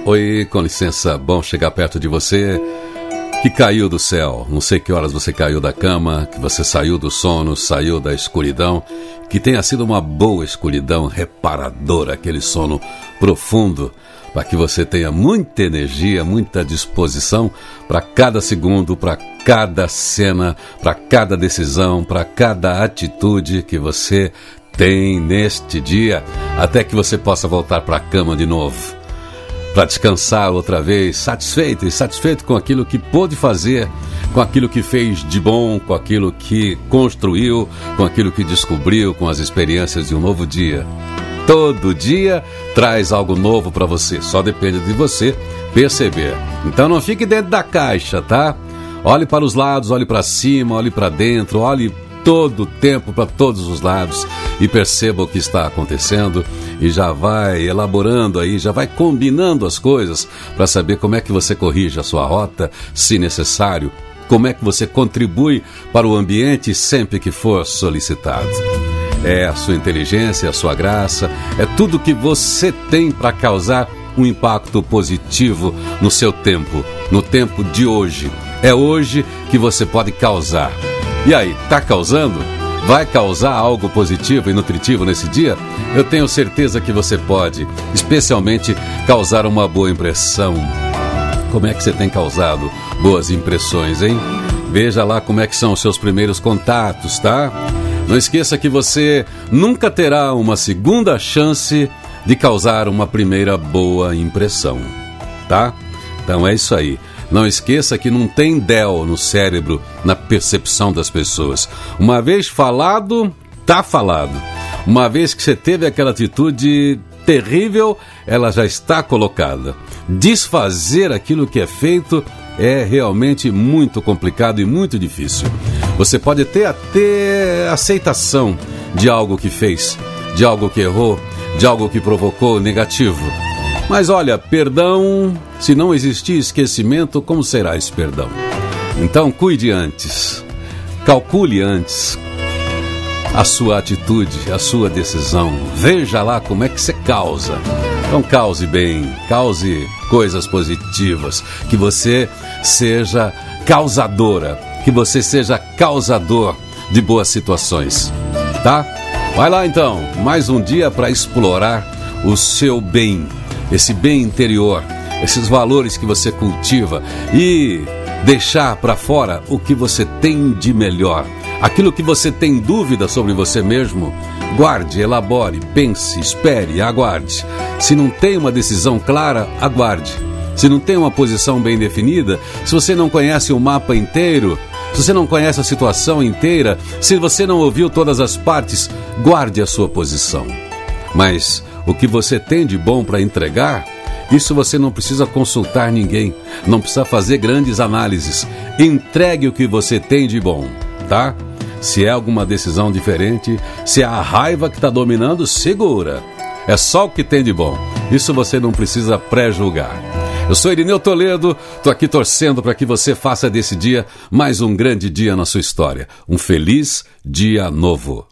Oi, com licença, bom chegar perto de você que caiu do céu. Não sei que horas você caiu da cama, que você saiu do sono, saiu da escuridão, que tenha sido uma boa escuridão reparadora, aquele sono profundo, para que você tenha muita energia, muita disposição para cada segundo, para cada cena, para cada decisão, para cada atitude que você tem neste dia, até que você possa voltar para a cama de novo, para descansar outra vez, satisfeito com aquilo que pôde fazer, com aquilo que fez de bom, com aquilo que construiu, com aquilo que descobriu, com as experiências de um novo dia. Todo dia traz algo novo para você, só depende de você perceber. Então não fique dentro da caixa, tá? Olhe para os lados, olhe para cima, olhe para dentro, olhe todo o tempo para todos os lados e perceba o que está acontecendo e já vai elaborando aí, já vai combinando as coisas para saber como é que você corrige a sua rota, se necessário, como é que você contribui para o ambiente sempre que for solicitado. É a sua inteligência, a sua graça, é tudo que você tem para causar um impacto positivo no seu tempo, no tempo de hoje. É hoje que você pode causar. E aí, tá causando? Vai causar algo positivo e nutritivo nesse dia? Eu tenho certeza que você pode, especialmente causar uma boa impressão. Como é que você tem causado boas impressões, hein? Veja lá como é que são os seus primeiros contatos, tá? Não esqueça que você nunca terá uma segunda chance de causar uma primeira boa impressão, tá? Então é isso aí. Não esqueça que não tem DEL no cérebro, na percepção das pessoas. Uma vez falado, tá falado. Uma vez que você teve aquela atitude terrível, ela já está colocada. Desfazer aquilo que é feito é realmente muito complicado e muito difícil. Você pode ter até aceitação de algo que fez, de algo que errou, de algo que provocou negativo. Mas olha, perdão, se não existir esquecimento, como será esse perdão? Então cuide antes, calcule antes a sua atitude, a sua decisão. Veja lá como é que você causa. Então cause bem, cause coisas positivas, que você seja causadora, que você seja causador de boas situações, tá? Vai lá então, mais um dia para explorar o seu bem, esse bem interior, esses valores que você cultiva e deixar para fora o que você tem de melhor. Aquilo que você tem dúvida sobre você mesmo, guarde, elabore, pense, espere, aguarde. Se não tem uma decisão clara, aguarde. Se não tem uma posição bem definida, se você não conhece o mapa inteiro, se você não conhece a situação inteira, se você não ouviu todas as partes, guarde a sua posição. Mas o que você tem de bom para entregar, isso você não precisa consultar ninguém, não precisa fazer grandes análises. Entregue o que você tem de bom, tá? Se é alguma decisão diferente, se é a raiva que está dominando, segura. É só o que tem de bom. Isso você não precisa pré-julgar. Eu sou Irineu Toledo, estou aqui torcendo para que você faça desse dia mais um grande dia na sua história. Um feliz dia novo.